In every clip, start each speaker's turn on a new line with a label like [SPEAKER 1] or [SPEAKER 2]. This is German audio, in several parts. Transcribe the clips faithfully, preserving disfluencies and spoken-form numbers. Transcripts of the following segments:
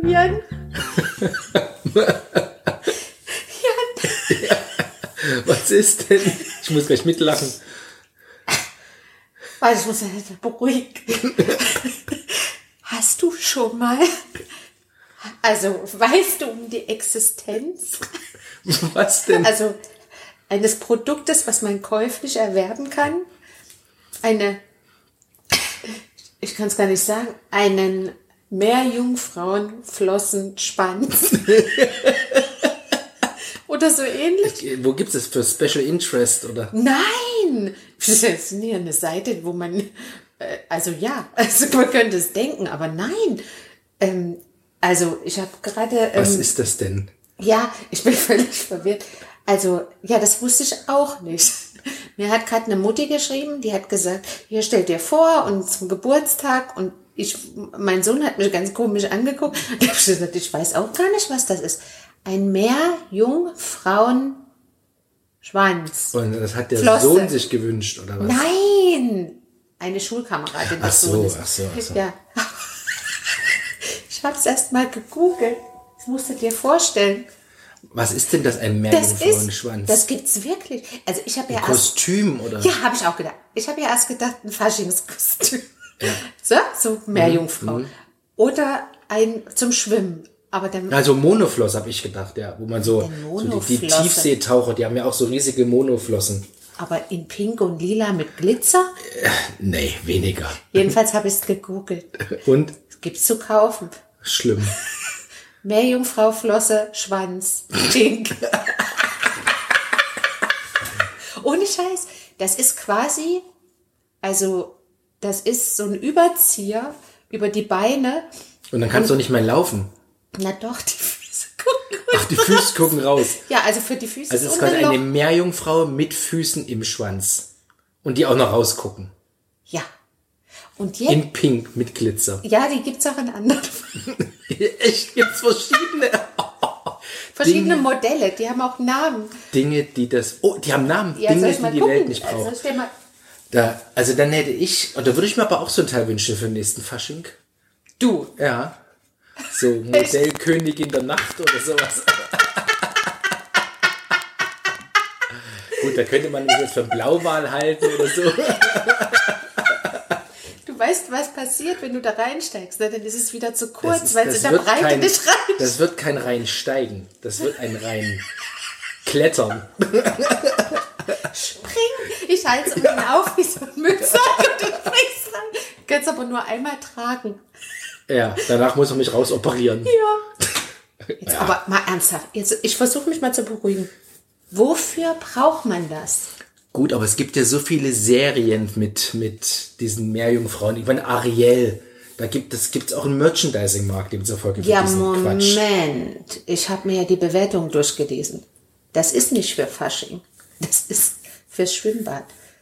[SPEAKER 1] Jan.
[SPEAKER 2] Ja, was ist denn? Ich muss gleich mitlachen.
[SPEAKER 1] Warte, ich muss ja nicht beruhigen. Hast du schon mal, also weißt du um die Existenz?
[SPEAKER 2] Was denn?
[SPEAKER 1] Also eines Produktes, was man käuflich erwerben kann? Eine, ich kann es gar nicht sagen, einen Meerjungfrauenflossenschwanz. Oder so ähnlich.
[SPEAKER 2] Wo gibt es das für Special Interest, oder?
[SPEAKER 1] Nein! Das ist nie eine Seite, wo man, äh, also ja, also man könnte es denken, aber nein. Ähm, also ich habe gerade... Ähm,
[SPEAKER 2] Was ist das denn?
[SPEAKER 1] Ja, ich bin völlig verwirrt. Also, ja, das wusste ich auch nicht. Mir hat gerade eine Mutti geschrieben, die hat gesagt, hier stell dir vor und zum Geburtstag und ich, mein Sohn hat mich ganz komisch angeguckt. Da habe ich gesagt, ich weiß auch gar nicht, was das ist. Ein Meerjungfrauenschwanz.
[SPEAKER 2] Und das hat der
[SPEAKER 1] Flosse.
[SPEAKER 2] Sohn sich gewünscht, oder was?
[SPEAKER 1] Nein! Eine Schulkameradin
[SPEAKER 2] Ach
[SPEAKER 1] des
[SPEAKER 2] so,
[SPEAKER 1] Sohnes.
[SPEAKER 2] ach so, ach so.
[SPEAKER 1] Ja. Ich habe es erst mal gegoogelt. Das musst du dir vorstellen.
[SPEAKER 2] Was ist denn das, ein
[SPEAKER 1] Das ist,
[SPEAKER 2] Meerjungfrauenschwanz?
[SPEAKER 1] das gibt's wirklich. Also ich habe ja
[SPEAKER 2] Ein
[SPEAKER 1] erst,
[SPEAKER 2] Kostüm, oder?
[SPEAKER 1] ja, habe ich auch gedacht. Ich habe ja erst gedacht, ein Faschingskostüm.
[SPEAKER 2] Ja.
[SPEAKER 1] So, so Meerjungfrau.
[SPEAKER 2] Mhm.
[SPEAKER 1] Oder ein zum Schwimmen. Aber der,
[SPEAKER 2] Also Monofloss habe ich gedacht, ja, wo man so,
[SPEAKER 1] Der
[SPEAKER 2] so die, die
[SPEAKER 1] Monoflosse.
[SPEAKER 2] Tiefseetaucher, die haben ja auch so riesige Monoflossen.
[SPEAKER 1] aber in Pink und Lila mit Glitzer.
[SPEAKER 2] Nee, weniger.
[SPEAKER 1] Jedenfalls habe ich es gegoogelt.
[SPEAKER 2] Und?
[SPEAKER 1] Gibt's zu kaufen.
[SPEAKER 2] Schlimm.
[SPEAKER 1] Meerjungfrau, Flosse, Schwanz, Pink. Ohne Scheiß. Das ist quasi, also das ist so ein Überzieher über die Beine.
[SPEAKER 2] Und dann kannst du nicht mehr laufen.
[SPEAKER 1] Na doch, die Füße gucken.
[SPEAKER 2] Ach, die Füße gucken raus.
[SPEAKER 1] Ja, also für die Füße
[SPEAKER 2] Also es ist
[SPEAKER 1] unten
[SPEAKER 2] quasi
[SPEAKER 1] noch-
[SPEAKER 2] eine Meerjungfrau mit Füßen im Schwanz. Und die auch noch rausgucken.
[SPEAKER 1] Ja. Und jetzt,
[SPEAKER 2] In Pink mit Glitzer.
[SPEAKER 1] ja, die gibt's auch in anderen.
[SPEAKER 2] Echt, gibt's verschiedene.
[SPEAKER 1] Verschiedene
[SPEAKER 2] Dinge,
[SPEAKER 1] Modelle, die haben auch Namen.
[SPEAKER 2] Dinge, die das... Oh, die haben Namen.
[SPEAKER 1] Ja,
[SPEAKER 2] Dinge,
[SPEAKER 1] soll ich
[SPEAKER 2] die
[SPEAKER 1] mal
[SPEAKER 2] die
[SPEAKER 1] gucken?
[SPEAKER 2] Welt nicht
[SPEAKER 1] Also,
[SPEAKER 2] braucht.
[SPEAKER 1] stell mal,
[SPEAKER 2] Da, also dann hätte ich... Und da würde ich mir aber auch so ein Teil wünschen für den nächsten Fasching.
[SPEAKER 1] du.
[SPEAKER 2] Ja. So Modellkönigin der Nacht oder sowas. Gut, da könnte man mich jetzt für einen Blauwal halten oder so.
[SPEAKER 1] Du weißt, was passiert, wenn du da reinsteigst. Ne? Dann ist es wieder zu
[SPEAKER 2] Das
[SPEAKER 1] kurz,
[SPEAKER 2] ist-
[SPEAKER 1] weil
[SPEAKER 2] das
[SPEAKER 1] es in der
[SPEAKER 2] wird
[SPEAKER 1] Breite
[SPEAKER 2] kein-
[SPEAKER 1] nicht rein.
[SPEAKER 2] Das wird kein reinsteigen. Das wird ein rein klettern.
[SPEAKER 1] Spring! Ich halte es unten auf wie so ein Müllsack und du springst rein. Du kannst aber nur einmal tragen.
[SPEAKER 2] Ja, danach muss man mich rausoperieren.
[SPEAKER 1] Ja. Jetzt
[SPEAKER 2] Ja.
[SPEAKER 1] aber mal ernsthaft. Jetzt, ich versuche mich mal zu beruhigen. Wofür braucht man das?
[SPEAKER 2] Gut, aber es gibt ja so viele Serien mit, mit diesen Meerjungfrauen. Ich meine, Ariel, da gibt es gibt's auch einen Merchandising-Markt, dem zufolge für
[SPEAKER 1] Ja,
[SPEAKER 2] diesen Quatsch.
[SPEAKER 1] Moment. Ich habe mir ja die Bewertung durchgelesen. Das ist nicht für Fasching. Das ist fürs Schwimmbad.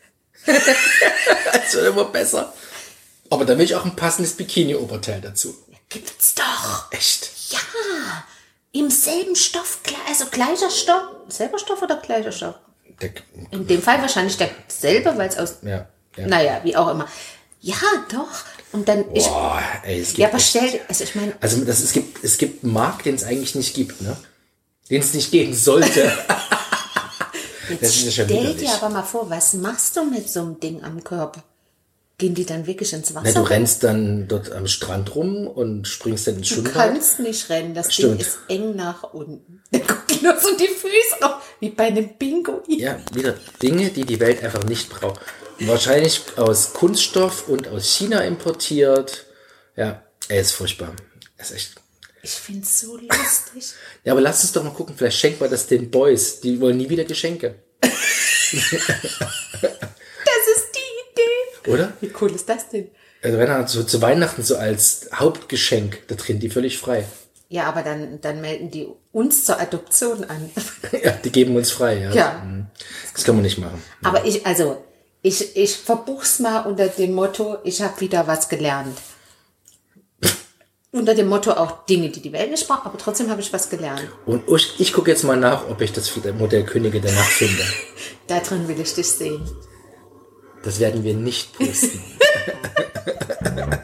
[SPEAKER 2] Das wird immer besser. Aber da will ich auch ein passendes Bikini-Oberteil dazu.
[SPEAKER 1] Gibt's doch.
[SPEAKER 2] Echt?
[SPEAKER 1] Ja. Im selben Stoff, also gleicher Stoff. Selber Stoff oder gleicher Stoff?
[SPEAKER 2] Der,
[SPEAKER 1] In dem Fall wahrscheinlich derselbe, weil es aus...
[SPEAKER 2] ja, ja.
[SPEAKER 1] Naja, wie auch immer. Ja, doch. Und dann... Ich,
[SPEAKER 2] Boah, ey, es gibt
[SPEAKER 1] ja, aber
[SPEAKER 2] echt-
[SPEAKER 1] stell... Also ich meine...
[SPEAKER 2] Also das, es, gibt, es gibt einen Markt, den es eigentlich nicht gibt, ne? Den es nicht geben sollte. Das ist ja schon
[SPEAKER 1] Stell
[SPEAKER 2] widerlich.
[SPEAKER 1] dir aber mal vor, was machst du mit so einem Ding am Körper? Gehen die dann wirklich ins Wasser?
[SPEAKER 2] Na, du rennst dann dort am Strand rum und springst dann ins
[SPEAKER 1] Du
[SPEAKER 2] Schwimmbad.
[SPEAKER 1] kannst nicht rennen, das
[SPEAKER 2] Stimmt.
[SPEAKER 1] Ding ist eng nach unten. Da gucken nur so die Füße auf, wie bei einem Bingo.
[SPEAKER 2] Ja, wieder Dinge, die die Welt einfach nicht braucht. Wahrscheinlich aus Kunststoff und aus China importiert. Ja, er ist furchtbar. Er ist echt...
[SPEAKER 1] Ich find's so lustig.
[SPEAKER 2] Ja, aber lass uns doch mal gucken, vielleicht schenken wir das den Boys. Die wollen nie wieder Geschenke.
[SPEAKER 1] Das ist die Idee.
[SPEAKER 2] Oder?
[SPEAKER 1] Wie cool ist das denn?
[SPEAKER 2] Also wenn er so zu Weihnachten so als Hauptgeschenk, da drin die völlig frei.
[SPEAKER 1] Ja, aber dann, dann melden die uns zur Adoption an.
[SPEAKER 2] Ja, die geben uns frei. Ja.
[SPEAKER 1] Ja.
[SPEAKER 2] Mhm. Das kann man nicht machen.
[SPEAKER 1] Aber ich, also, ich, ich verbuch's mal unter dem Motto, ich habe wieder was gelernt. Unter dem Motto auch Dinge, die die Welt nicht braucht, aber trotzdem habe ich was gelernt.
[SPEAKER 2] Und ich, ich gucke jetzt mal nach, ob ich das Modell Könige der Nacht finde.
[SPEAKER 1] Da drin will ich dich sehen.
[SPEAKER 2] Das werden wir nicht posten.